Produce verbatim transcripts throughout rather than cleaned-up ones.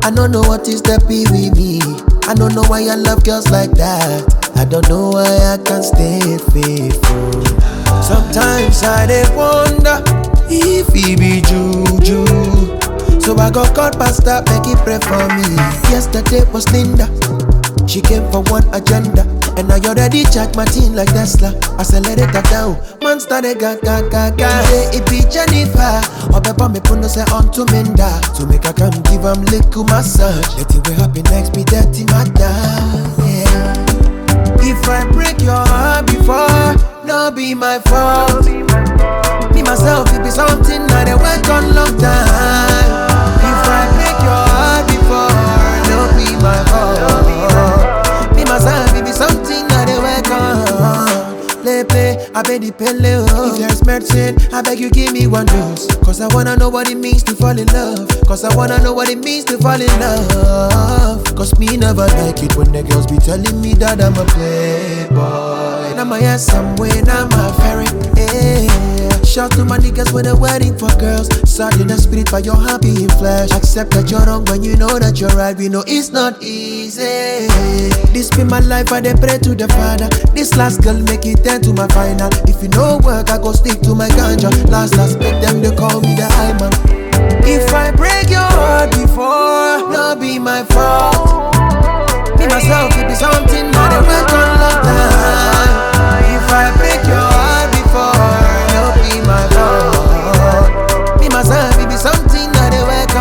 I don't know what is the be with me. I don't know why I love girls like that. I don't know why I can't stay faithful. Sometimes I dey wonder if he be juju. So I got called pastor, make it pray for me. Yesterday was Linda. She came for one agenda, and I already charged my team like Tesla. Accelerate that down, man started ga ga ga ga. Say it be Jennifer, or Pepper me put no say on to Minda. To make her come give him little massage. Let it be happy next, be dirty matter. Yeah. If I break your heart before, no be my fault. Me myself, it be something I dey work on long time. If I break your heart before, no be my fault. Me myself, it be something I dey work on. Play, play, I beg the pele, oh. If there's medicine, I beg you give me one dose. Cause I wanna know what it means to fall in love. Cause I wanna know what it means to fall in love. Cause me never like it when the girls be telling me that I'm a playboy. Now my ass somewhere, now my ferry, yeah. Shout to my niggas when they're waiting for girls. Sad in the spirit but you're happy in flesh. Accept that you're wrong when you know that you're right. We know it's not easy. This be my life and they pray to the Father. This last girl make it ten to my final. If you know work I go stick to my ganja. Last last make them they call me the high man. If I break your heart before, no be my fault. Me myself it be something that I work on long time. If I break your heart before, no be my fault. Me myself it be something that I work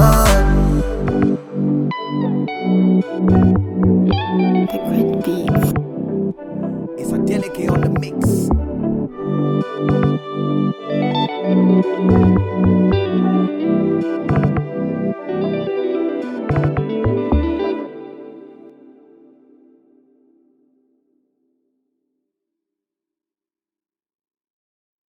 on. The great beats. It's a delicate on the mix.